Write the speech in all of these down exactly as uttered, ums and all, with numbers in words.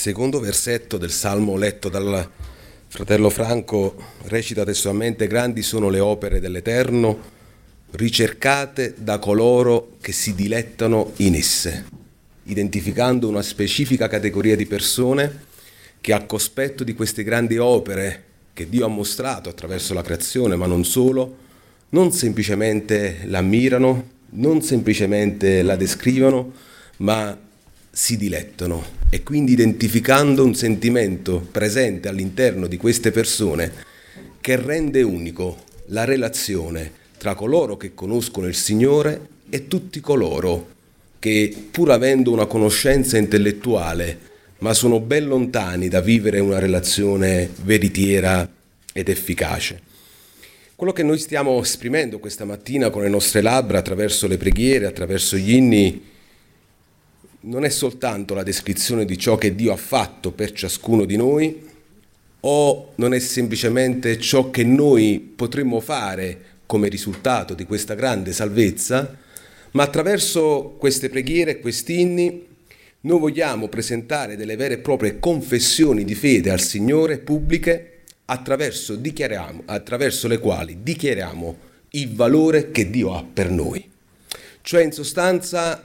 secondo versetto del Salmo letto dal fratello Franco recita testualmente: grandi sono le opere dell'Eterno, ricercate da coloro che si dilettano in esse, identificando una specifica categoria di persone che al cospetto di queste grandi opere che Dio ha mostrato attraverso la creazione, ma non solo, non semplicemente l'ammirano, non semplicemente la descrivono, ma si dilettano, e quindi identificando un sentimento presente all'interno di queste persone che rende unico la relazione tra coloro che conoscono il Signore e tutti coloro che, pur avendo una conoscenza intellettuale, ma sono ben lontani da vivere una relazione veritiera ed efficace. Quello che noi stiamo esprimendo questa mattina con le nostre labbra, attraverso le preghiere, attraverso gli inni, non è soltanto la descrizione di ciò che Dio ha fatto per ciascuno di noi, o non è semplicemente ciò che noi potremmo fare come risultato di questa grande salvezza, ma attraverso queste preghiere e questi inni noi vogliamo presentare delle vere e proprie confessioni di fede al Signore pubbliche, attraverso, dichiariamo, attraverso le quali dichiariamo il valore che Dio ha per noi. Cioè, in sostanza,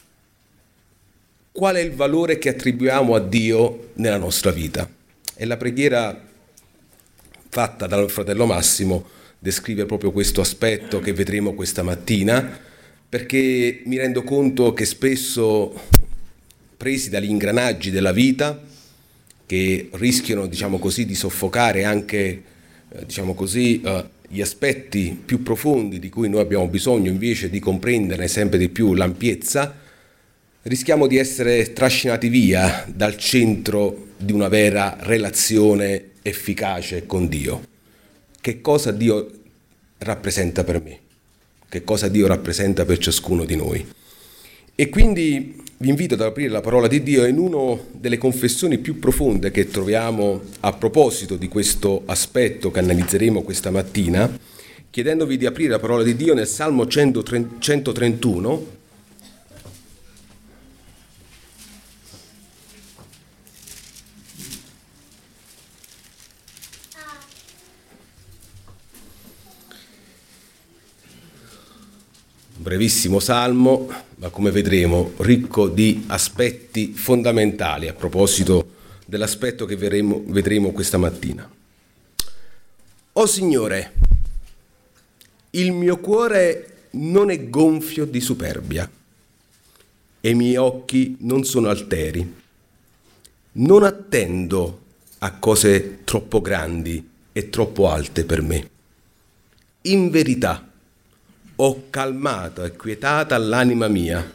qual è il valore che attribuiamo a Dio nella nostra vita? E la preghiera fatta dal fratello Massimo descrive proprio questo aspetto che vedremo questa mattina, perché mi rendo conto che spesso, presi dagli ingranaggi della vita, che rischiano, diciamo così, di soffocare anche, eh, diciamo così, eh, gli aspetti più profondi di cui noi abbiamo bisogno, invece di comprenderne sempre di più l'ampiezza, rischiamo di essere trascinati via dal centro di una vera relazione efficace con Dio. Che cosa Dio rappresenta per me? Che cosa Dio rappresenta per ciascuno di noi? E quindi vi invito ad aprire la parola di Dio in una delle confessioni più profonde che troviamo a proposito di questo aspetto che analizzeremo questa mattina, chiedendovi di aprire la parola di Dio nel Salmo centotrentuno, brevissimo salmo, ma come vedremo ricco di aspetti fondamentali a proposito dell'aspetto che vedremo, vedremo questa mattina. O Signore, il mio cuore non è gonfio di superbia e i miei occhi non sono alteri. Non attendo a cose troppo grandi e troppo alte per me. In verità, ho calmato e quietata l'anima mia,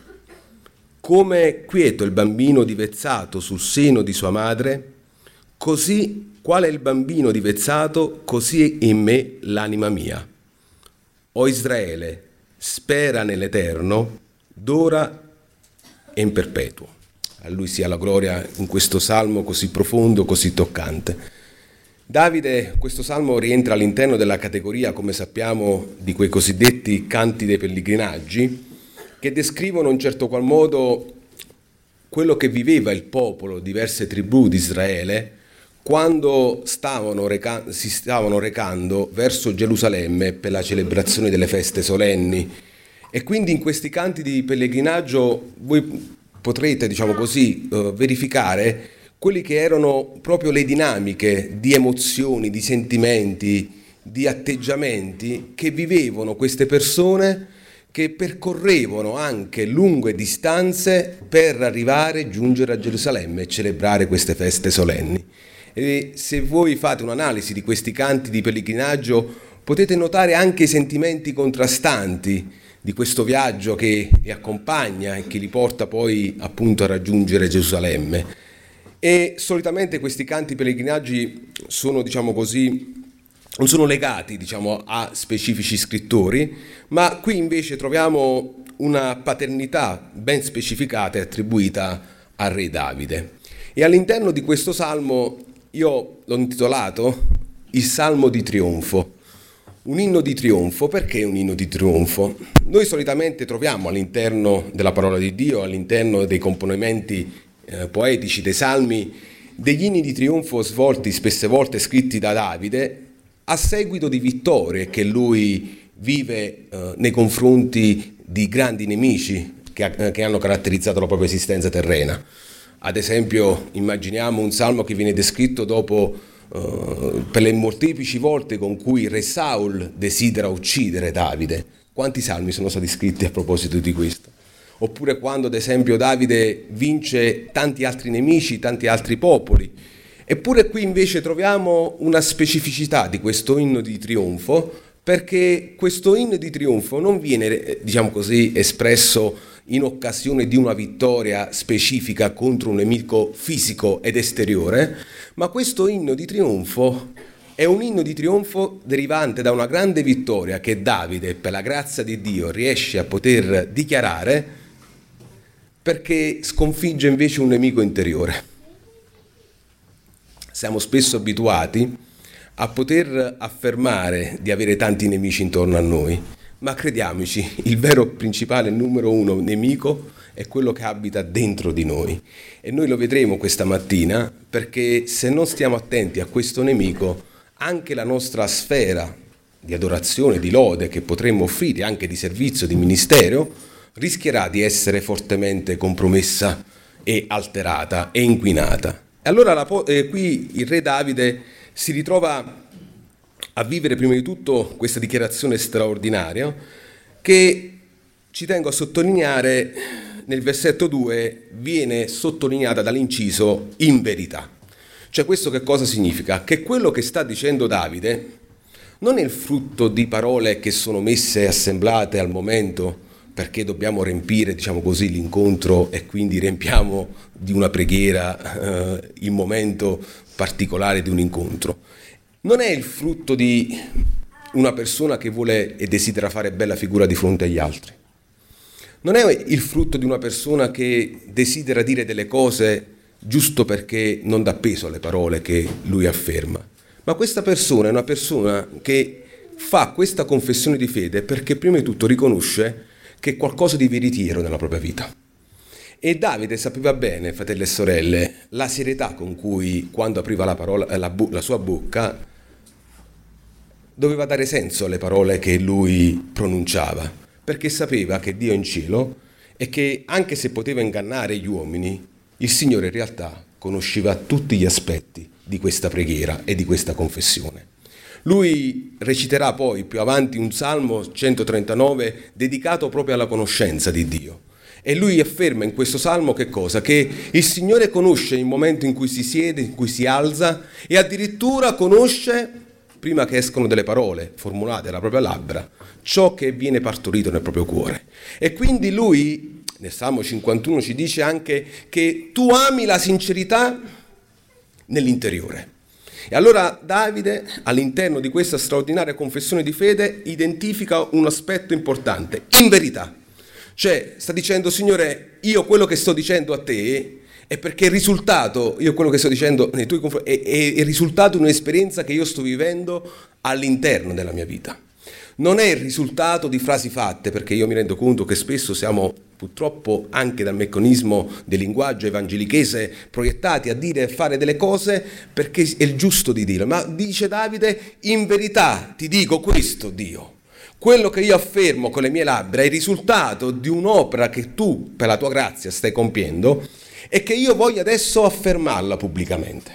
come quieto il bambino divezzato sul seno di sua madre, così quale è il bambino divezzato, così è in me l'anima mia. O Israele, spera nell'Eterno, d'ora e in perpetuo. A Lui sia la gloria in questo salmo così profondo, così toccante. Davide, questo salmo rientra all'interno della categoria, come sappiamo, di quei cosiddetti canti dei pellegrinaggi, che descrivono in certo qual modo quello che viveva il popolo, diverse tribù di Israele, quando stavano reca- si stavano recando verso Gerusalemme per la celebrazione delle feste solenni. E quindi in questi canti di pellegrinaggio voi potrete, diciamo così, eh, verificare quelli che erano proprio le dinamiche di emozioni, di sentimenti, di atteggiamenti che vivevano queste persone, che percorrevano anche lunghe distanze per arrivare, giungere a Gerusalemme e celebrare queste feste solenni. E se voi fate un'analisi di questi canti di pellegrinaggio, potete notare anche i sentimenti contrastanti di questo viaggio che li accompagna e che li porta poi appunto a raggiungere Gerusalemme. E solitamente questi canti pellegrinaggi sono, diciamo così, non sono legati, diciamo, a specifici scrittori, ma qui invece troviamo una paternità ben specificata e attribuita al re Davide. E all'interno di questo salmo io l'ho intitolato Il Salmo di Trionfo. Un inno di trionfo. Perché un inno di trionfo? Noi solitamente troviamo all'interno della parola di Dio, all'interno dei componimenti eh, poetici dei Salmi degli inni di trionfo svolti spesse volte scritti da Davide a seguito di vittorie che lui vive eh, nei confronti di grandi nemici che, eh, che hanno caratterizzato la propria esistenza terrena. Ad esempio, immaginiamo un salmo che viene descritto dopo eh, per le molteplici volte con cui re Saul desidera uccidere Davide. Quanti salmi sono stati scritti a proposito di questo? Oppure quando, ad esempio, Davide vince tanti altri nemici, tanti altri popoli. Eppure qui invece troviamo una specificità di questo inno di trionfo, perché questo inno di trionfo non viene, diciamo così, espresso in occasione di una vittoria specifica contro un nemico fisico ed esteriore, ma questo inno di trionfo è un inno di trionfo derivante da una grande vittoria che Davide, per la grazia di Dio, riesce a poter dichiarare perché sconfigge invece un nemico interiore. Siamo spesso abituati a poter affermare di avere tanti nemici intorno a noi, ma crediamoci, il vero principale numero uno nemico è quello che abita dentro di noi. E noi lo vedremo questa mattina, perché se non stiamo attenti a questo nemico, anche la nostra sfera di adorazione, di lode che potremmo offrire, anche di servizio, di ministero, rischierà di essere fortemente compromessa e alterata e inquinata. E allora la, eh, qui il re Davide si ritrova a vivere prima di tutto questa dichiarazione straordinaria che, ci tengo a sottolineare, nel versetto due viene sottolineata dall'inciso in verità. Cioè, questo che cosa significa? Che quello che sta dicendo Davide non è il frutto di parole che sono messe assemblate al momento perché dobbiamo riempire, diciamo così, l'incontro e quindi riempiamo di una preghiera eh, il momento particolare di un incontro. Non è il frutto di una persona che vuole e desidera fare bella figura di fronte agli altri. Non è il frutto di una persona che desidera dire delle cose giusto perché non dà peso alle parole che lui afferma. Ma questa persona è una persona che fa questa confessione di fede perché prima di tutto riconosce che è qualcosa di veritiero nella propria vita. E Davide sapeva bene, fratelli e sorelle, la serietà con cui, quando apriva la, parola, la, bu- la sua bocca, doveva dare senso alle parole che lui pronunciava, perché sapeva che Dio è in cielo e che, anche se poteva ingannare gli uomini, il Signore in realtà conosceva tutti gli aspetti di questa preghiera e di questa confessione. Lui reciterà poi più avanti un Salmo centotrentanove dedicato proprio alla conoscenza di Dio. E lui afferma in questo Salmo che cosa? Che il Signore conosce il momento in cui si siede, in cui si alza, e addirittura conosce, prima che escono delle parole formulate dalla propria labbra, ciò che viene partorito nel proprio cuore. E quindi lui, nel Salmo cinquantuno, ci dice anche che tu ami la sincerità nell'interiore. E allora Davide, all'interno di questa straordinaria confessione di fede, identifica un aspetto importante, in verità. Cioè, sta dicendo, Signore, io quello che sto dicendo a te è perché il risultato, io quello che sto dicendo nei tuoi confronti, è, è il risultato di un'esperienza che io sto vivendo all'interno della mia vita. Non è il risultato di frasi fatte, perché io mi rendo conto che spesso siamo purtroppo anche dal meccanismo del linguaggio evangelichese proiettati a dire e fare delle cose perché è il giusto di dire. Ma dice Davide, in verità ti dico questo, Dio. Quello che io affermo con le mie labbra è il risultato di un'opera che tu, per la tua grazia, stai compiendo e che io voglio adesso affermarla pubblicamente.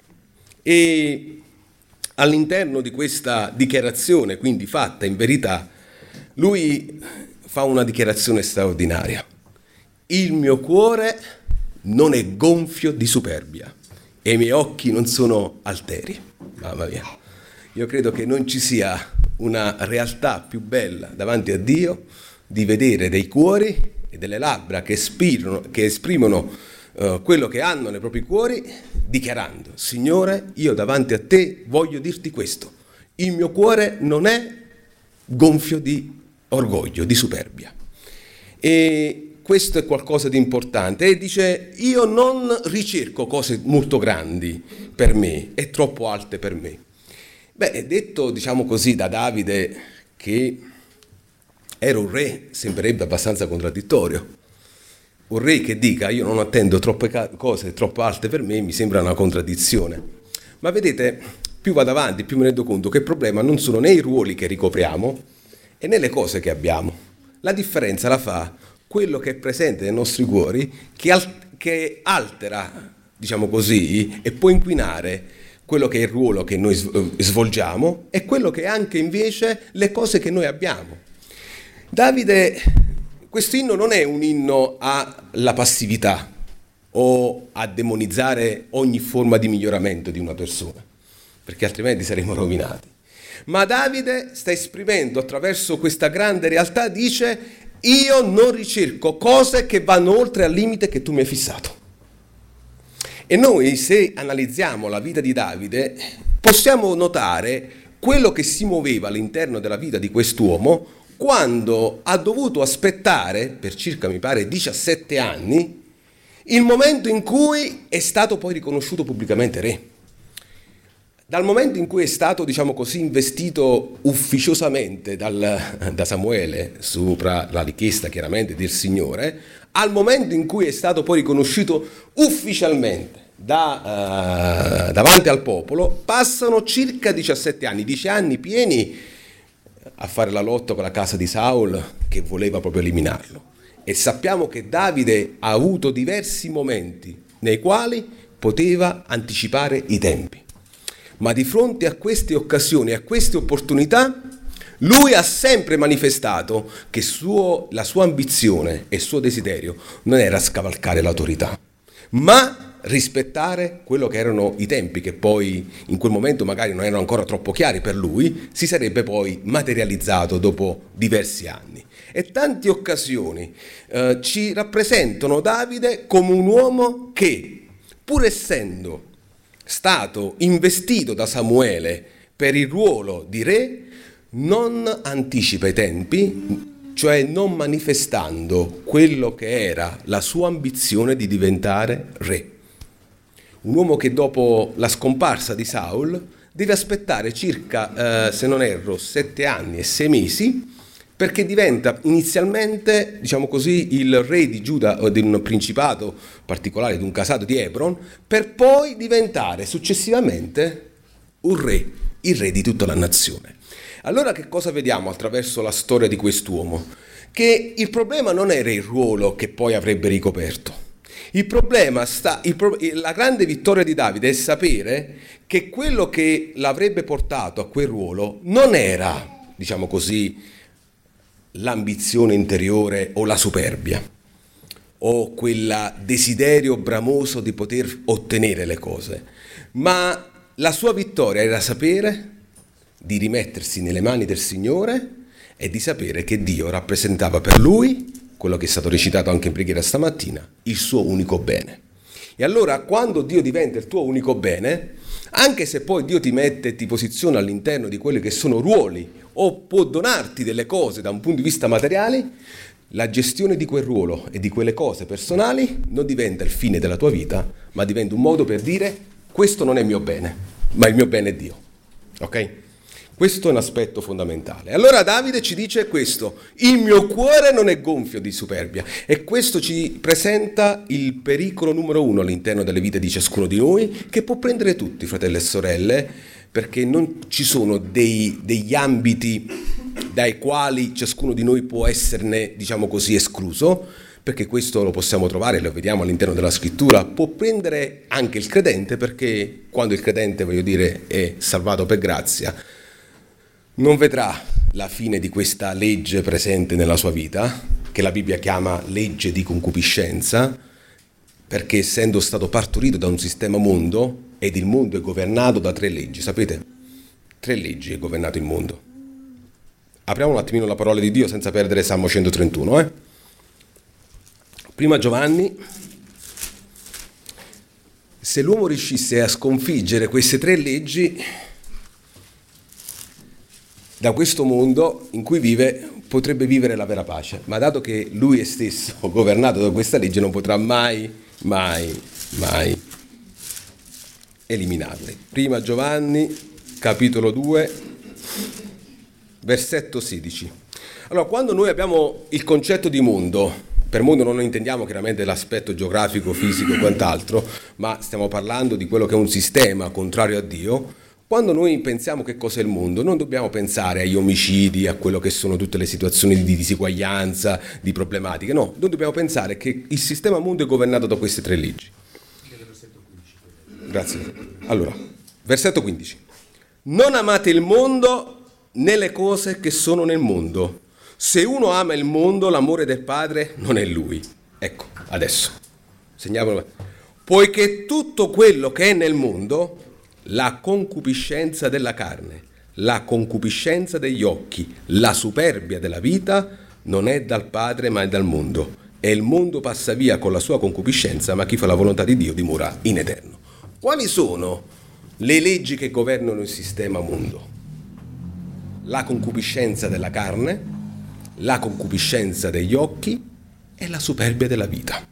E all'interno di questa dichiarazione, quindi fatta in verità, lui fa una dichiarazione straordinaria. Il mio cuore non è gonfio di superbia e i miei occhi non sono alteri. Mamma mia, io credo che non ci sia una realtà più bella davanti a Dio di vedere dei cuori e delle labbra che esprimono, che esprimono uh, quello che hanno nei propri cuori, dichiarando: Signore, io davanti a te voglio dirti questo, il mio cuore non è gonfio di orgoglio, di superbia. E questo è qualcosa di importante. E dice, io non ricerco cose molto grandi per me e troppo alte per me. Beh, detto, diciamo così, da Davide, che era un re, sembrerebbe abbastanza contraddittorio. un re che dica io non attendo troppe ca- cose troppo alte per me mi sembra una contraddizione. Ma vedete, più vado avanti, più mi rendo conto che il problema non sono né i ruoli che ricopriamo e né le cose che abbiamo. La differenza la fa quello che è presente nei nostri cuori, che, al- che altera, diciamo così, e può inquinare quello che è il ruolo che noi svolgiamo e quello che è anche invece le cose che noi abbiamo. Davide, questo inno non è un inno alla passività o a demonizzare ogni forma di miglioramento di una persona, perché altrimenti saremmo rovinati. Ma Davide sta esprimendo attraverso questa grande realtà, dice: io non ricerco cose che vanno oltre al limite che tu mi hai fissato. E noi, se analizziamo la vita di Davide, possiamo notare quello che si muoveva all'interno della vita di quest'uomo quando ha dovuto aspettare, per circa mi pare diciassette anni, il momento in cui è stato poi riconosciuto pubblicamente re. Dal momento in cui è stato, diciamo così, investito ufficiosamente dal, da Samuele, sopra la richiesta chiaramente del Signore, al momento in cui è stato poi riconosciuto ufficialmente da, uh, davanti al popolo, passano circa diciassette anni, dieci anni pieni a fare la lotta con la casa di Saul che voleva proprio eliminarlo. E sappiamo che Davide ha avuto diversi momenti nei quali poteva anticipare i tempi. Ma di fronte a queste occasioni, a queste opportunità, lui ha sempre manifestato che suo, la sua ambizione e il suo desiderio non era scavalcare l'autorità, ma rispettare quello che erano i tempi, che poi in quel momento magari non erano ancora troppo chiari per lui, si sarebbe poi materializzato dopo diversi anni. E tante occasioni eh, ci rappresentano Davide come un uomo che, pur essendo stato investito da Samuele per il ruolo di re, non anticipa i tempi, cioè non manifestando quello che era la sua ambizione di diventare re. Un uomo che dopo la scomparsa di Saul deve aspettare circa, eh, se non erro, sette anni e sei mesi, perché diventa inizialmente, diciamo così, il re di Giuda o di un principato particolare, di un casato di Hebron, per poi diventare successivamente un re, il re di tutta la nazione. Allora che cosa vediamo attraverso la storia di quest'uomo? Che il problema non era il ruolo che poi avrebbe ricoperto. Il problema sta, il pro, la grande vittoria di Davide è sapere che quello che l'avrebbe portato a quel ruolo non era, diciamo così, l'ambizione interiore o la superbia o quel desiderio bramoso di poter ottenere le cose, ma la sua vittoria era sapere di rimettersi nelle mani del Signore e di sapere che Dio rappresentava per lui, quello che è stato recitato anche in preghiera stamattina, il suo unico bene. E allora quando Dio diventa il tuo unico bene, anche se poi Dio ti mette e ti posiziona all'interno di quelli che sono ruoli o può donarti delle cose da un punto di vista materiale, la gestione di quel ruolo e di quelle cose personali non diventa il fine della tua vita, ma diventa un modo per dire: questo non è il mio bene, ma il mio bene è Dio. Ok? Questo è un aspetto fondamentale. Allora Davide ci dice questo: il mio cuore non è gonfio di superbia. E questo ci presenta il pericolo numero uno all'interno delle vite di ciascuno di noi, che può prendere tutti, fratelli e sorelle, perché non ci sono dei, degli ambiti dai quali ciascuno di noi può esserne, diciamo così, escluso, perché questo lo possiamo trovare, lo vediamo all'interno della scrittura. Può prendere anche il credente, perché quando il credente, voglio dire, è salvato per grazia, non vedrà la fine di questa legge presente nella sua vita, che la Bibbia chiama legge di concupiscenza, perché essendo stato partorito da un sistema mondo, ed il mondo è governato da tre leggi, sapete? Tre leggi è governato il mondo. Apriamo un attimino la parola di Dio senza perdere Salmo centotrentuno. Eh? Prima Giovanni, se l'uomo riuscisse a sconfiggere queste tre leggi, da questo mondo in cui vive potrebbe vivere la vera pace, ma dato che lui è stesso governato da questa legge non potrà mai, mai, mai eliminarle. Prima Giovanni, capitolo due, versetto sedici. Allora, quando noi abbiamo il concetto di mondo, Per mondo non intendiamo chiaramente l'aspetto geografico, fisico e quant'altro, ma stiamo parlando di quello che è un sistema contrario a Dio. Quando noi pensiamo che cos'è il mondo, non dobbiamo pensare agli omicidi, a quello che sono tutte le situazioni di disuguaglianza, di problematiche. No, noi dobbiamo pensare che il sistema mondo è governato da queste tre leggi. Grazie. Allora, versetto quindici. Non amate il mondo né le cose che sono nel mondo. Se uno ama il mondo, l'amore del Padre non è lui. Ecco, adesso. Segniamolo. Poiché tutto quello che è nel mondo, la concupiscenza della carne, la concupiscenza degli occhi, la superbia della vita, non è dal Padre ma è dal mondo. E il mondo passa via con la sua concupiscenza, ma chi fa la volontà di Dio dimora in eterno. Quali sono le leggi che governano il sistema mondo? La concupiscenza della carne, la concupiscenza degli occhi e la superbia della vita.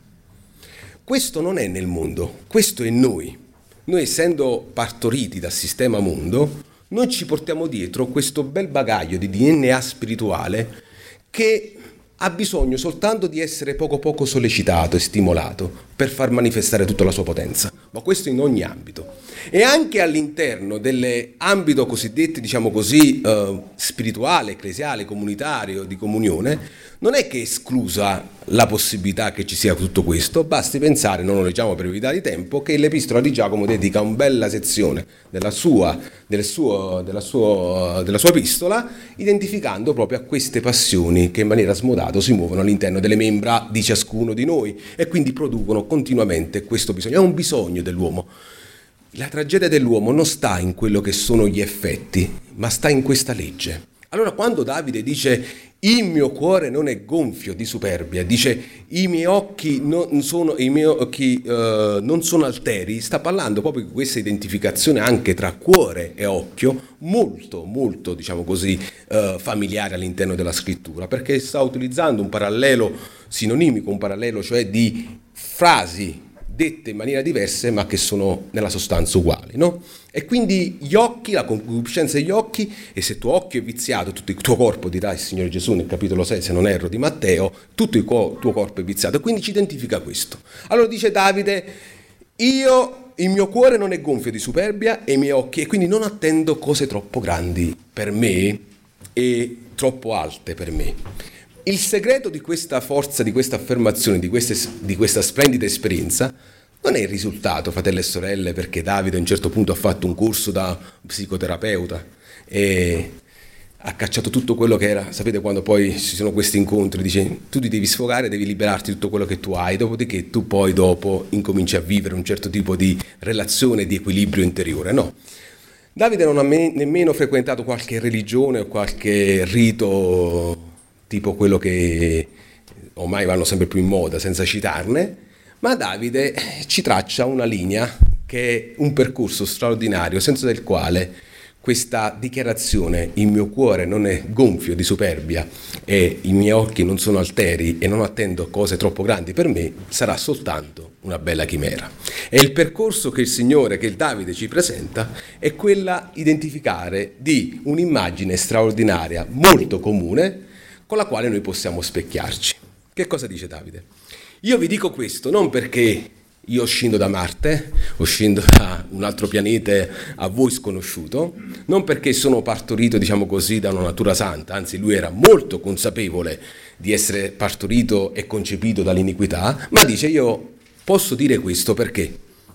Questo non è nel mondo, questo è noi. Noi, essendo partoriti dal sistema mondo, noi ci portiamo dietro questo bel bagaglio di D N A spirituale che ha bisogno soltanto di essere poco poco sollecitato e stimolato per far manifestare tutta la sua potenza, ma questo in ogni ambito. E anche all'interno dell'ambito cosiddetto, diciamo così, eh, spirituale, ecclesiale, comunitario, di comunione, non è che è esclusa la possibilità che ci sia tutto questo, basti pensare, non lo leggiamo per brevità di tempo, che l'Epistola di Giacomo dedica una bella sezione della sua, del suo, della, sua, della sua epistola, identificando proprio a queste passioni che in maniera smodata si muovono all'interno delle membra di ciascuno di noi e quindi producono continuamente questo bisogno. È un bisogno dell'uomo. La tragedia dell'uomo non sta in quello che sono gli effetti, ma sta in questa legge. Allora quando Davide dice il mio cuore non è gonfio di superbia, dice i miei occhi non sono, i miei occhi, uh, non sono alteri, sta parlando proprio di questa identificazione anche tra cuore e occhio, molto, molto, diciamo così, uh, familiare all'interno della scrittura, perché sta utilizzando un parallelo sinonimico, un parallelo cioè di frasi dette in maniera diverse ma che sono nella sostanza uguali, no? E quindi gli occhi, la concupiscenza degli occhi, e se tuo occhio è viziato, tutto il tuo corpo, dirà il Signore Gesù nel capitolo sei, se non erro, di Matteo, tutto il tuo corpo è viziato, e quindi ci identifica questo. Allora dice Davide, io, il mio cuore non è gonfio di superbia e i miei occhi, e quindi non attendo cose troppo grandi per me e troppo alte per me. Il segreto di questa forza, di questa affermazione, di, queste, di questa splendida esperienza, non è il risultato, fratelli e sorelle, perché Davide a un certo punto ha fatto un corso da psicoterapeuta e ha cacciato tutto quello che era. Sapete quando poi ci sono questi incontri, dice tu ti devi sfogare, devi liberarti di tutto quello che tu hai, dopodiché tu poi dopo incominci a vivere un certo tipo di relazione, di equilibrio interiore. No. Davide non ha me, nemmeno frequentato qualche religione o qualche rito tipo quello che ormai vanno sempre più in moda, senza citarne, ma Davide ci traccia una linea che è un percorso straordinario, senza del quale questa dichiarazione, il mio cuore non è gonfio di superbia e i miei occhi non sono alteri e non attendo cose troppo grandi per me, sarà soltanto una bella chimera. E il percorso che il Signore, che il Davide ci presenta, è quella identificare di un'immagine straordinaria, molto comune, con la quale noi possiamo specchiarci. Che cosa dice Davide? Io vi dico questo non perché io scendo da Marte, o scendo da un altro pianeta a voi sconosciuto, non perché sono partorito, diciamo così, da una natura santa, anzi lui era molto consapevole di essere partorito e concepito dall'iniquità, ma dice io posso dire questo perché?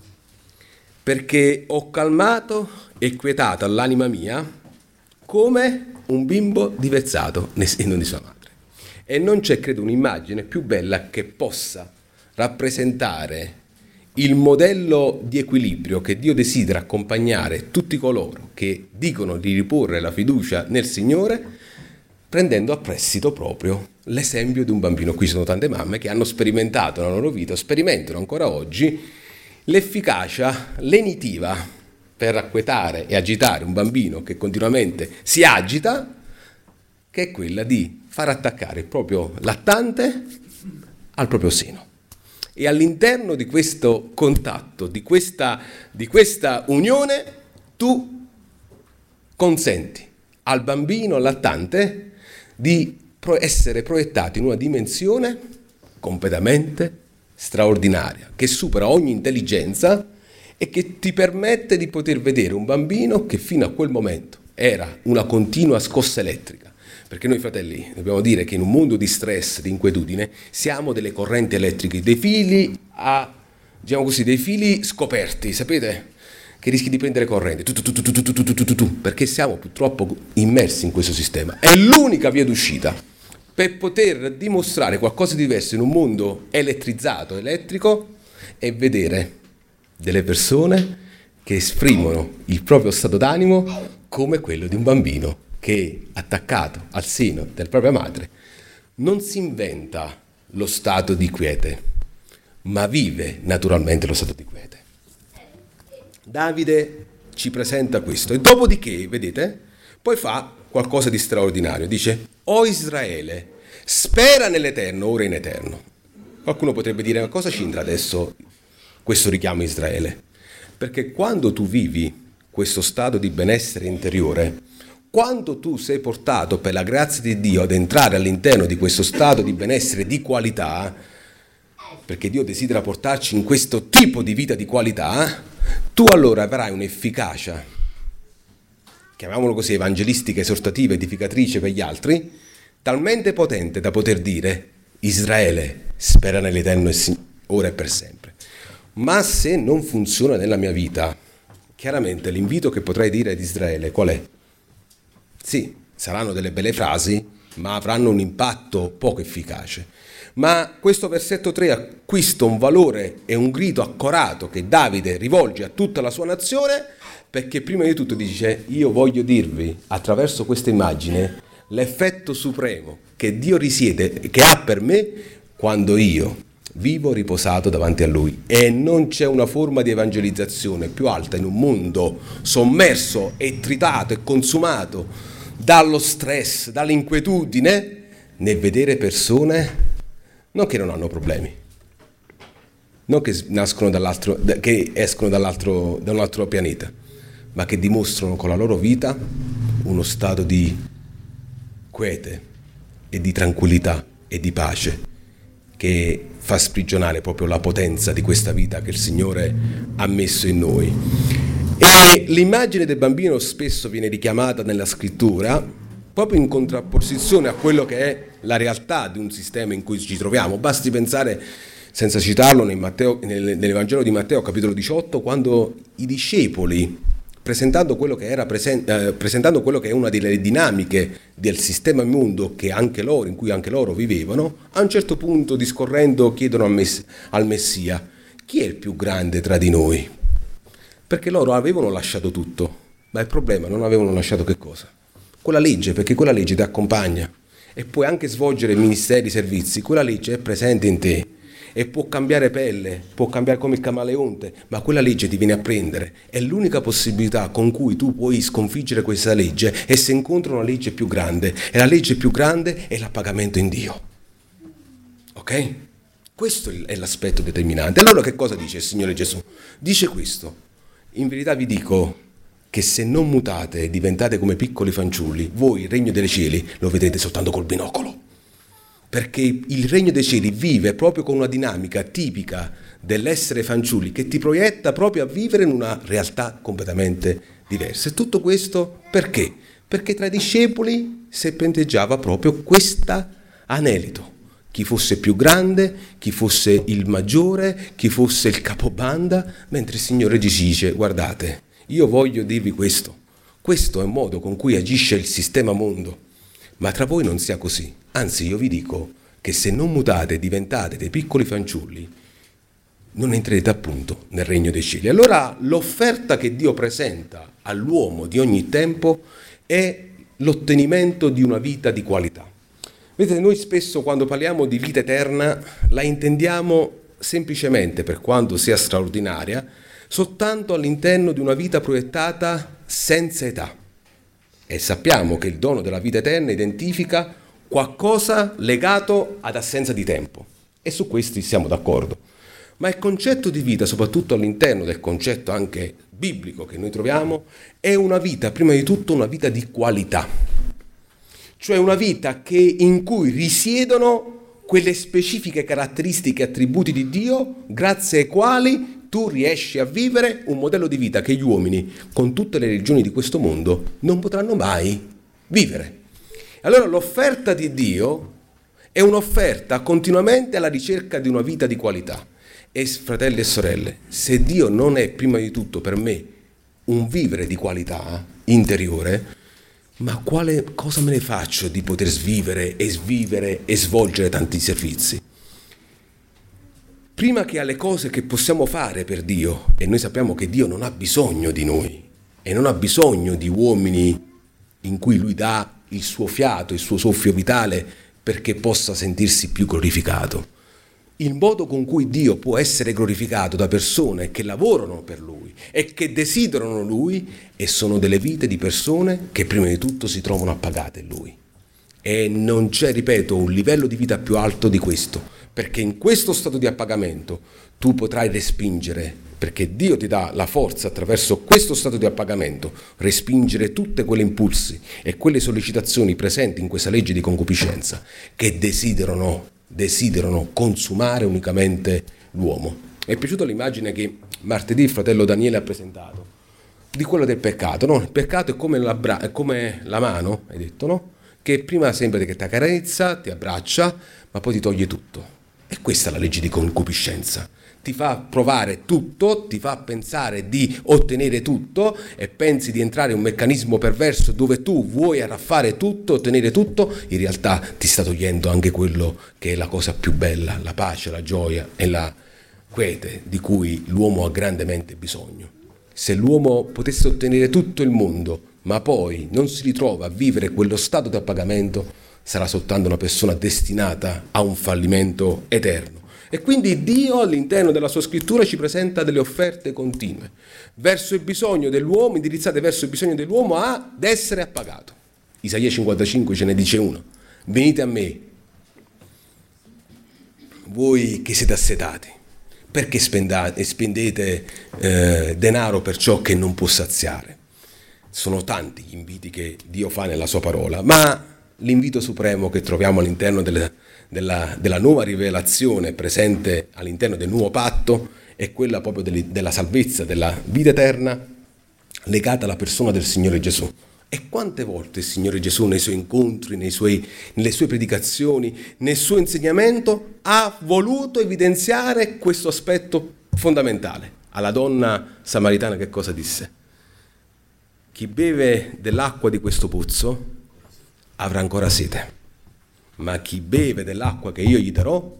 Perché ho calmato e quietato l'anima mia come un bimbo divezzato nel seno di sua madre. E non c'è, credo, un'immagine più bella che possa rappresentare il modello di equilibrio che Dio desidera accompagnare tutti coloro che dicono di riporre la fiducia nel Signore, prendendo a prestito proprio l'esempio di un bambino. Qui sono tante mamme che hanno sperimentato nella loro vita, sperimentano ancora oggi, l'efficacia lenitiva per acquietare e agitare un bambino che continuamente si agita, che è quella di far attaccare il proprio lattante al proprio seno. E all'interno di questo contatto, di questa, di questa unione, tu consenti al bambino lattante di essere proiettato in una dimensione completamente straordinaria, che supera ogni intelligenza e che ti permette di poter vedere un bambino che fino a quel momento era una continua scossa elettrica. Perché noi fratelli dobbiamo dire che in un mondo di stress, di inquietudine, siamo delle correnti elettriche, dei fili a, diciamo così, dei fili scoperti, sapete? Che rischi di prendere corrente, tu, tu, tu, tu, tu, tu, tu, tu, tu, tu, perché siamo purtroppo immersi in questo sistema. È l'unica via d'uscita per poter dimostrare qualcosa di diverso in un mondo elettrizzato, elettrico, e vedere delle persone che esprimono il proprio stato d'animo come quello di un bambino che, attaccato al seno della propria madre, non si inventa lo stato di quiete, ma vive naturalmente lo stato di quiete. Davide ci presenta questo e dopodiché, vedete, poi fa qualcosa di straordinario. Dice: «O Israele, spera nell'Eterno, ora in eterno». Qualcuno potrebbe dire: ma cosa c'entra adesso questo richiamo a Israele? Perché quando tu vivi questo stato di benessere interiore, quando tu sei portato per la grazia di Dio ad entrare all'interno di questo stato di benessere di qualità, perché Dio desidera portarci in questo tipo di vita di qualità, tu allora avrai un'efficacia, chiamiamolo così, evangelistica, esortativa, edificatrice per gli altri, talmente potente da poter dire: Israele, spera nell'Eterno ora e per sempre. Ma se non funziona nella mia vita, chiaramente l'invito che potrei dire ad Israele qual è? Sì, saranno delle belle frasi, ma avranno un impatto poco efficace. Ma questo versetto tre acquista un valore e un grido accorato che Davide rivolge a tutta la sua nazione, perché prima di tutto dice: io voglio dirvi attraverso questa immagine l'effetto supremo che Dio risiede, che ha per me quando io vivo riposato davanti a Lui. E non c'è una forma di evangelizzazione più alta in un mondo sommerso e tritato e consumato dallo stress, dall'inquietudine, nel vedere persone non che non hanno problemi, non che nascono dall'altro, che escono dall'altro, da un altro pianeta, ma che dimostrano con la loro vita uno stato di quiete e di tranquillità e di pace che fa sprigionare proprio la potenza di questa vita che il Signore ha messo in noi. E l'immagine del bambino spesso viene richiamata nella scrittura proprio in contrapposizione a quello che è la realtà di un sistema in cui ci troviamo. Basti pensare, senza citarlo, nel Matteo, nel, nell'Evangelo di Matteo, capitolo diciotto, quando i discepoli, presentando quello che era presen- eh, presentando quello che è una delle dinamiche del sistema mondo che anche loro, in cui anche loro vivevano, a un certo punto, discorrendo, chiedono al, mess- al Messia: chi è il più grande tra di noi? Perché loro avevano lasciato tutto, ma il problema non avevano lasciato che cosa? Quella legge, perché quella legge ti accompagna e puoi anche svolgere ministeri, servizi, quella legge è presente in te e può cambiare pelle, può cambiare come il camaleonte, ma quella legge ti viene a prendere. È l'unica possibilità con cui tu puoi sconfiggere questa legge è se incontri una legge più grande, e la legge più grande è l'appagamento in Dio. Ok? Questo è l'aspetto determinante. Allora che cosa dice il Signore Gesù? Dice questo: in verità vi dico che se non mutate e diventate come piccoli fanciulli, voi il regno dei cieli lo vedrete soltanto col binocolo. Perché il regno dei cieli vive proprio con una dinamica tipica dell'essere fanciulli che ti proietta proprio a vivere in una realtà completamente diversa. E tutto questo perché? Perché tra i discepoli serpenteggiava proprio questo anelito. Chi fosse più grande, chi fosse il maggiore, chi fosse il capobanda, mentre il Signore ci dice: guardate, io voglio dirvi questo, questo è il modo con cui agisce il sistema mondo, ma tra voi non sia così. Anzi, io vi dico che se non mutate e diventate dei piccoli fanciulli, non entrerete appunto nel regno dei cieli. Allora l'offerta che Dio presenta all'uomo di ogni tempo è l'ottenimento di una vita di qualità. Vedete, noi spesso quando parliamo di vita eterna la intendiamo semplicemente, per quanto sia straordinaria, soltanto all'interno di una vita proiettata senza età. E sappiamo che il dono della vita eterna identifica qualcosa legato ad assenza di tempo. E su questi siamo d'accordo. Ma il concetto di vita, soprattutto all'interno del concetto anche biblico che noi troviamo, è una vita, prima di tutto una vita di qualità. Cioè una vita che, in cui risiedono quelle specifiche caratteristiche e attributi di Dio grazie ai quali tu riesci a vivere un modello di vita che gli uomini, con tutte le religioni di questo mondo, non potranno mai vivere. Allora l'offerta di Dio è un'offerta continuamente alla ricerca di una vita di qualità. E fratelli e sorelle, se Dio non è prima di tutto per me un vivere di qualità interiore, ma quale cosa me ne faccio di poter svivere e svivere e svolgere tanti servizi? Prima che alle cose che possiamo fare per Dio, e noi sappiamo che Dio non ha bisogno di noi e non ha bisogno di uomini in cui Lui dà il suo fiato, il suo soffio vitale perché possa sentirsi più glorificato. Il modo con cui Dio può essere glorificato da persone che lavorano per Lui e che desiderano Lui e sono delle vite di persone che prima di tutto si trovano appagate in Lui. E non c'è, ripeto, un livello di vita più alto di questo, perché in questo stato di appagamento tu potrai respingere, perché Dio ti dà la forza attraverso questo stato di appagamento, respingere tutte quelle impulsi e quelle sollecitazioni presenti in questa legge di concupiscenza che desiderano desiderano consumare unicamente l'uomo. Mi è piaciuta l'immagine che martedì il fratello Daniele ha presentato di quello del peccato, no? Il peccato è come la, bra- è come la mano, hai detto, no? Che prima sembra che ti accarezza, ti abbraccia, ma poi ti toglie tutto. E questa è la legge di concupiscenza. Ti fa provare tutto, ti fa pensare di ottenere tutto e pensi di entrare in un meccanismo perverso dove tu vuoi arraffare tutto, ottenere tutto, in realtà ti sta togliendo anche quello che è la cosa più bella, la pace, la gioia e la quiete di cui l'uomo ha grandemente bisogno. Se l'uomo potesse ottenere tutto il mondo, ma poi non si ritrova a vivere quello stato di appagamento, sarà soltanto una persona destinata a un fallimento eterno. E quindi Dio all'interno della sua scrittura ci presenta delle offerte continue verso il bisogno dell'uomo, indirizzate verso il bisogno dell'uomo ad essere appagato. Isaia cinquantacinque ce ne dice uno: venite a me, voi che siete assetati, perché spendate, spendete eh, denaro per ciò che non può saziare. Sono tanti gli inviti che Dio fa nella sua parola, ma l'invito supremo che troviamo all'interno delle, della, della nuova rivelazione presente all'interno del nuovo patto è quella proprio delle, della salvezza, della vita eterna legata alla persona del Signore Gesù. E quante volte il Signore Gesù nei suoi incontri, nei suoi, nelle sue predicazioni, nel suo insegnamento ha voluto evidenziare questo aspetto fondamentale. Alla donna samaritana che cosa disse? Chi beve dell'acqua di questo pozzo avrà ancora sete, ma chi beve dell'acqua che io gli darò,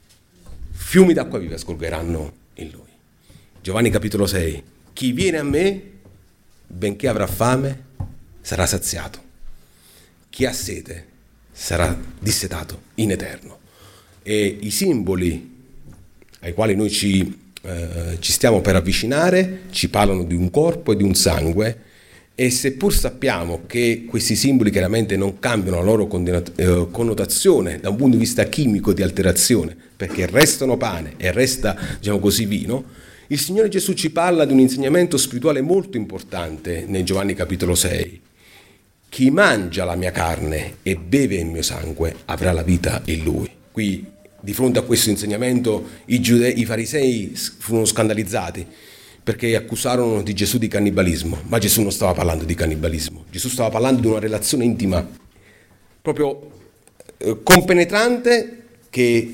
fiumi d'acqua viva scorgeranno in lui. Giovanni capitolo sei, chi viene a me, benché avrà fame, sarà saziato. Chi ha sete sarà dissetato in eterno. E i simboli ai quali noi ci, eh, ci stiamo per avvicinare ci parlano di un corpo e di un sangue. E seppur sappiamo che questi simboli chiaramente non cambiano la loro connotazione da un punto di vista chimico di alterazione, perché restano pane e resta, diciamo così, vino, il Signore Gesù ci parla di un insegnamento spirituale molto importante nel Giovanni capitolo sei. Chi mangia la mia carne e beve il mio sangue avrà la vita in lui. Qui, di fronte a questo insegnamento, i, giudei, i farisei furono scandalizzati, perché accusarono di Gesù di cannibalismo, ma Gesù non stava parlando di cannibalismo, Gesù stava parlando di una relazione intima, proprio eh, compenetrante, che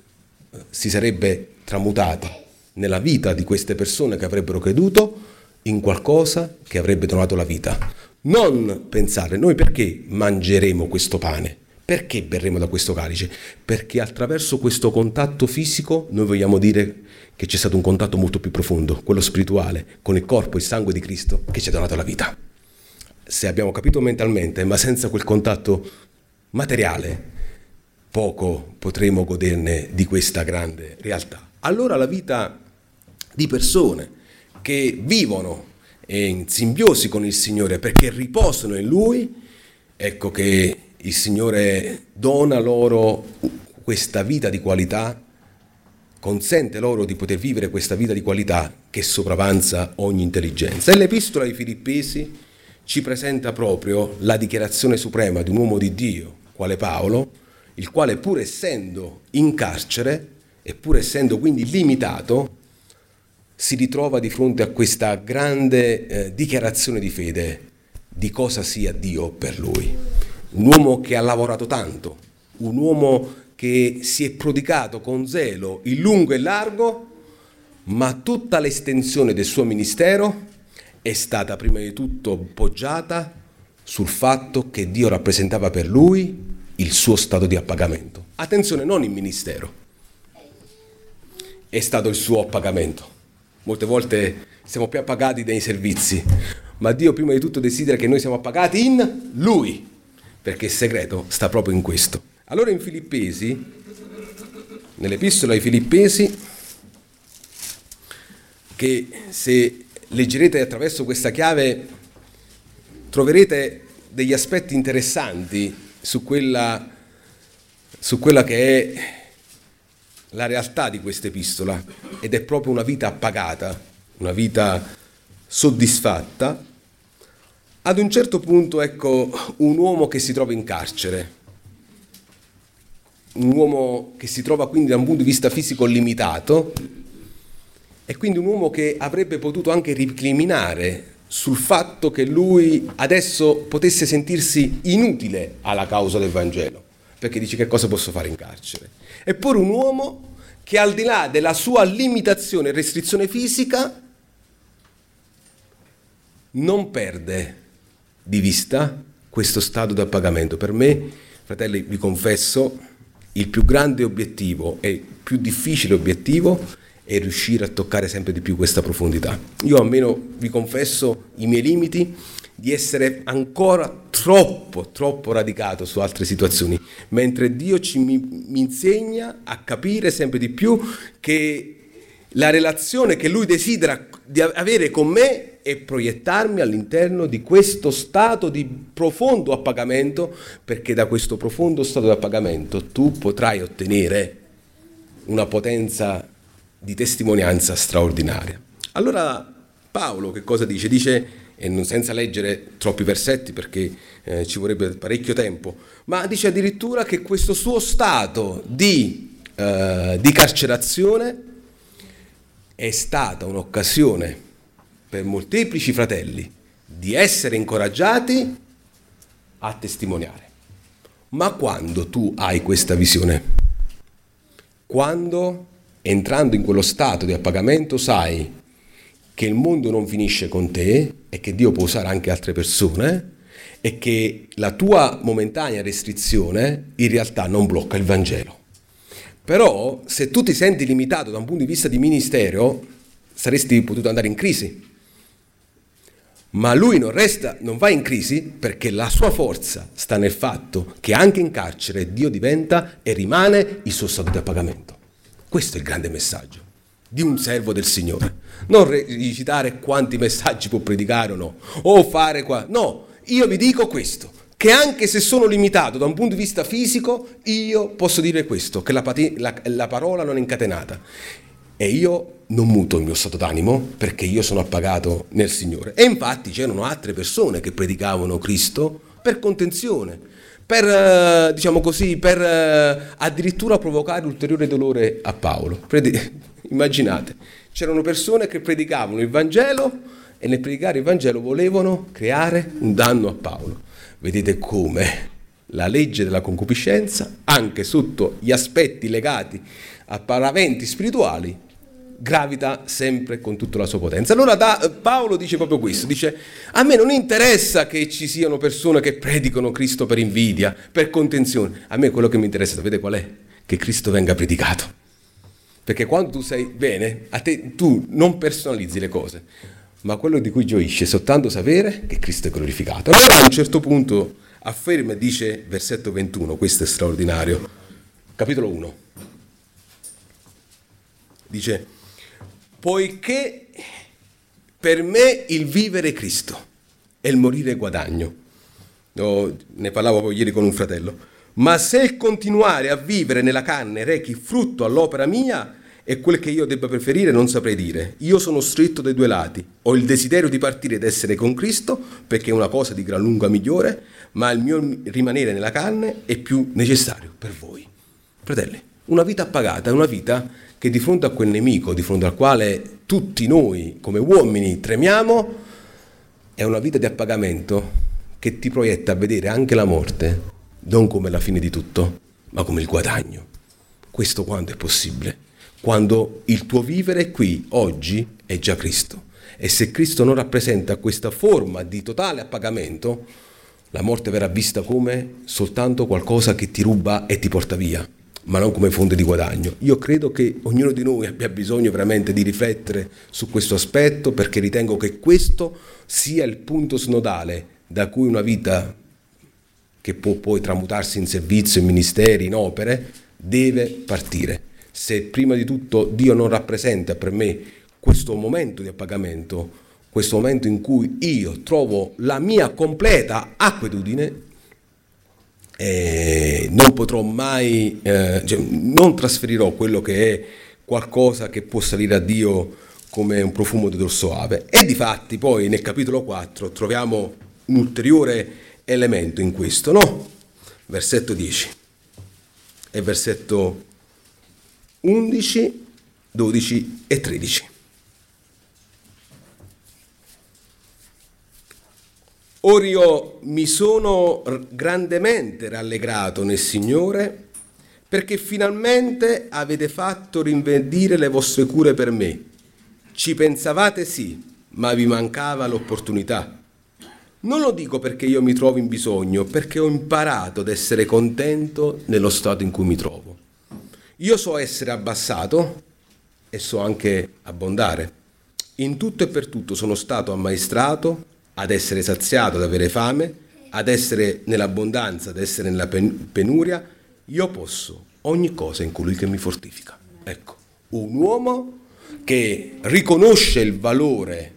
si sarebbe tramutata nella vita di queste persone che avrebbero creduto in qualcosa che avrebbe donato la vita. Non pensare, noi perché mangeremo questo pane? Perché berremo da questo calice? Perché attraverso questo contatto fisico noi vogliamo dire che c'è stato un contatto molto più profondo, quello spirituale, con il corpo e il sangue di Cristo che ci ha donato la vita. Se abbiamo capito mentalmente, ma senza quel contatto materiale, poco potremo goderne di questa grande realtà. Allora la vita di persone che vivono in simbiosi con il Signore perché riposano in Lui, ecco che il Signore dona loro questa vita di qualità, consente loro di poter vivere questa vita di qualità che sopravanza ogni intelligenza. E l'Epistola ai Filippesi ci presenta proprio la dichiarazione suprema di un uomo di Dio, quale Paolo, il quale pur essendo in carcere e pur essendo quindi limitato, si ritrova di fronte a questa grande eh, dichiarazione di fede di cosa sia Dio per lui. Un uomo che ha lavorato tanto, un uomo che si è prodigato con zelo in lungo e largo, ma tutta l'estensione del suo ministero è stata prima di tutto poggiata sul fatto che Dio rappresentava per lui il suo stato di appagamento. Attenzione, non il ministero, è stato il suo appagamento. Molte volte siamo più appagati dai servizi, ma Dio prima di tutto desidera che noi siamo appagati in Lui, perché il segreto sta proprio in questo. Allora in Filippesi, nell'epistola ai Filippesi, che se leggerete attraverso questa chiave troverete degli aspetti interessanti su quella, su quella che è la realtà di questa epistola, ed è proprio una vita appagata, una vita soddisfatta. Ad un certo punto, ecco, un uomo che si trova in carcere, un uomo che si trova quindi da un punto di vista fisico limitato, e quindi un uomo che avrebbe potuto anche recriminare sul fatto che lui adesso potesse sentirsi inutile alla causa del Vangelo, perché dice: che cosa posso fare in carcere? Eppure un uomo che al di là della sua limitazione e restrizione fisica non perde di vista questo stato di appagamento. Per me, fratelli, vi confesso, il più grande obiettivo e il più difficile obiettivo è riuscire a toccare sempre di più questa profondità. Io almeno vi confesso i miei limiti di essere ancora troppo, troppo radicato su altre situazioni, mentre Dio ci mi, mi insegna a capire sempre di più che la relazione che Lui desidera di avere con me è proiettarmi all'interno di questo stato di profondo appagamento, perché da questo profondo stato di appagamento tu potrai ottenere una potenza di testimonianza straordinaria. Allora Paolo che cosa dice? Dice, e non senza leggere troppi versetti perché eh, ci vorrebbe parecchio tempo, ma dice addirittura che questo suo stato di, eh, di carcerazione è stata un'occasione per molteplici fratelli di essere incoraggiati a testimoniare. Ma quando tu hai questa visione, quando entrando in quello stato di appagamento sai che il mondo non finisce con te e che Dio può usare anche altre persone e che la tua momentanea restrizione in realtà non blocca il Vangelo. Però se tu ti senti limitato da un punto di vista di ministero, saresti potuto andare in crisi. Ma lui non resta, non va in crisi perché la sua forza sta nel fatto che anche in carcere Dio diventa e rimane il suo stato di appagamento. Questo è il grande messaggio di un servo del Signore. Non recitare quanti messaggi può predicare o no, o fare qua. No, io vi dico questo, che anche se sono limitato da un punto di vista fisico, io posso dire questo, che la, pati- la, la parola non è incatenata. E io non muto il mio stato d'animo perché io sono appagato nel Signore. E infatti c'erano altre persone che predicavano Cristo per contenzione, per, diciamo così, per addirittura provocare ulteriore dolore a Paolo. Predi- immaginate, c'erano persone che predicavano il Vangelo e nel predicare il Vangelo volevano creare un danno a Paolo. Vedete come la legge della concupiscenza, anche sotto gli aspetti legati a paraventi spirituali, gravita sempre con tutta la sua potenza. Allora da, Paolo dice proprio questo, dice: a me non interessa che ci siano persone che predicano Cristo per invidia, per contenzione, a me quello che mi interessa, sapete qual è? Che Cristo venga predicato, perché quando tu sei bene, a te tu non personalizzi le cose, ma quello di cui gioisce è soltanto sapere che Cristo è glorificato. Allora a un certo punto afferma e dice, versetto ventuno, questo è straordinario, capitolo uno, dice: poiché per me il vivere è Cristo e il morire è guadagno. Oh, ne parlavo ieri con un fratello. Ma se il continuare a vivere nella carne rechi frutto all'opera mia, e quel che io debba preferire non saprei dire. Io sono stretto dai due lati. Ho il desiderio di partire ed essere con Cristo, perché è una cosa di gran lunga migliore, ma il mio rimanere nella carne è più necessario per voi. Fratelli, una vita appagata è una vita che di fronte a quel nemico, di fronte al quale tutti noi come uomini tremiamo, è una vita di appagamento che ti proietta a vedere anche la morte non come la fine di tutto, ma come il guadagno. Questo quando è possibile? Quando il tuo vivere qui, oggi, è già Cristo. E se Cristo non rappresenta questa forma di totale appagamento, la morte verrà vista come soltanto qualcosa che ti ruba e ti porta via, ma non come fonte di guadagno. Io credo che ognuno di noi abbia bisogno veramente di riflettere su questo aspetto, perché ritengo che questo sia il punto snodale da cui una vita che può poi tramutarsi in servizio, in ministeri, in opere, deve partire. Se prima di tutto Dio non rappresenta per me questo momento di appagamento, questo momento in cui io trovo la mia completa acquedudine, eh, non potrò mai, eh, cioè, non trasferirò quello che è qualcosa che può salire a Dio come un profumo di odor soave. E difatti poi nel capitolo quattro troviamo un ulteriore elemento in questo, no? Versetto dieci e versetto undici, dodici e tredici. Ora io mi sono grandemente rallegrato nel Signore, perché finalmente avete fatto rinverdire le vostre cure per me. Ci pensavate sì, ma vi mancava l'opportunità. Non lo dico perché io mi trovo in bisogno, perché ho imparato ad essere contento nello stato in cui mi trovo. Io so essere abbassato e so anche abbondare. In tutto e per tutto sono stato ammaestrato ad essere saziato, ad avere fame, ad essere nell'abbondanza, ad essere nella penuria. Io posso ogni cosa in colui che mi fortifica. Ecco, un uomo che riconosce il valore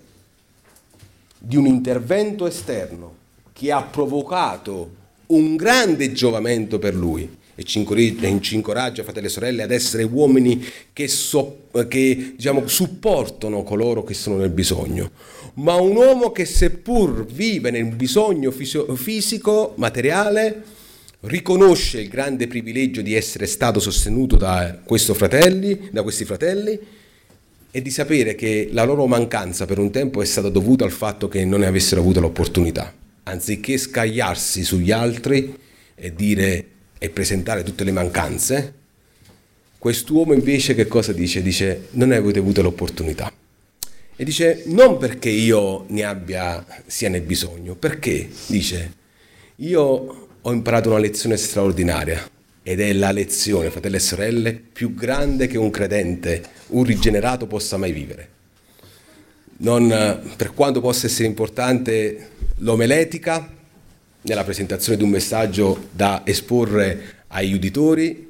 di un intervento esterno che ha provocato un grande giovamento per lui e ci incoraggia, fratelli e sorelle, ad essere uomini che, so, che diciamo, supportano coloro che sono nel bisogno, ma un uomo che seppur vive nel bisogno fisico, materiale, riconosce il grande privilegio di essere stato sostenuto da, questo fratelli, da questi fratelli, e di sapere che la loro mancanza per un tempo è stata dovuta al fatto che non ne avessero avuto l'opportunità. Anziché scagliarsi sugli altri e dire e presentare tutte le mancanze, quest'uomo invece che cosa dice? Dice: non ne avete avuto l'opportunità. E dice: non perché io ne abbia sia nel bisogno, perché dice: io ho imparato una lezione straordinaria. Ed è la lezione, fratelli e sorelle, più grande che un credente, un rigenerato possa mai vivere. Non, per quanto possa essere importante l'omeletica, nella presentazione di un messaggio da esporre ai uditori,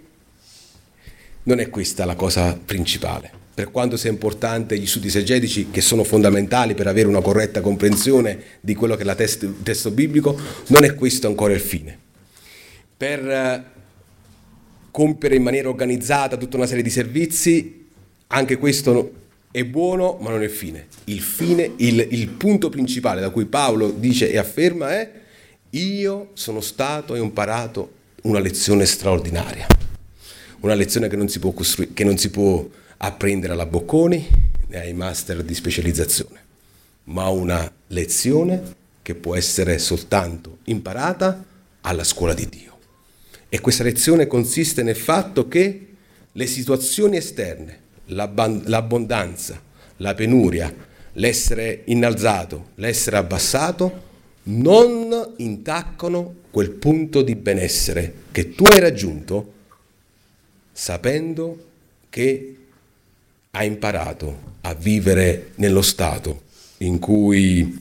non è questa la cosa principale. Per quanto sia importante gli studi esegetici, che sono fondamentali per avere una corretta comprensione di quello che è la testo, il testo biblico, non è questo ancora il fine. Per compiere in maniera organizzata tutta una serie di servizi, anche questo è buono, ma non è il fine. Il fine, il, il punto principale da cui Paolo dice e afferma è: io sono stato e ho imparato una lezione straordinaria, una lezione che non si può costruire, che non si può apprendere alla Bocconi né ai master di specializzazione, ma una lezione che può essere soltanto imparata alla scuola di Dio. E questa lezione consiste nel fatto che le situazioni esterne, l'abbondanza, la penuria, l'essere innalzato, l'essere abbassato, non intaccano quel punto di benessere che tu hai raggiunto sapendo che hai imparato a vivere nello stato in cui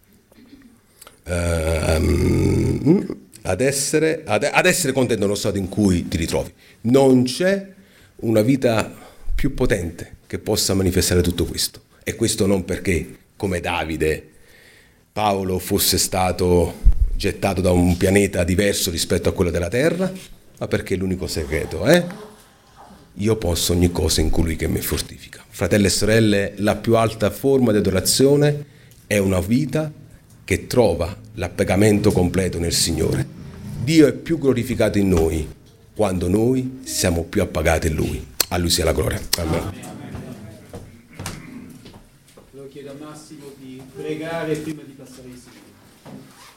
um, ad essere, ad, ad essere contento nello stato in cui ti ritrovi. Non c'è una vita più potente che possa manifestare tutto questo. E questo non perché, come Davide, Paolo fosse stato gettato da un pianeta diverso rispetto a quello della terra, ma perché è l'unico segreto, eh? io posso ogni cosa in colui che mi fortifica. Fratelli e sorelle, la più alta forma di adorazione è una vita che trova l'appagamento completo nel Signore. Dio è più glorificato in noi quando noi siamo più appagati in Lui. A Lui sia la gloria. Amen. Lo chiedo a Massimo di pregare prima di passare ai Signori.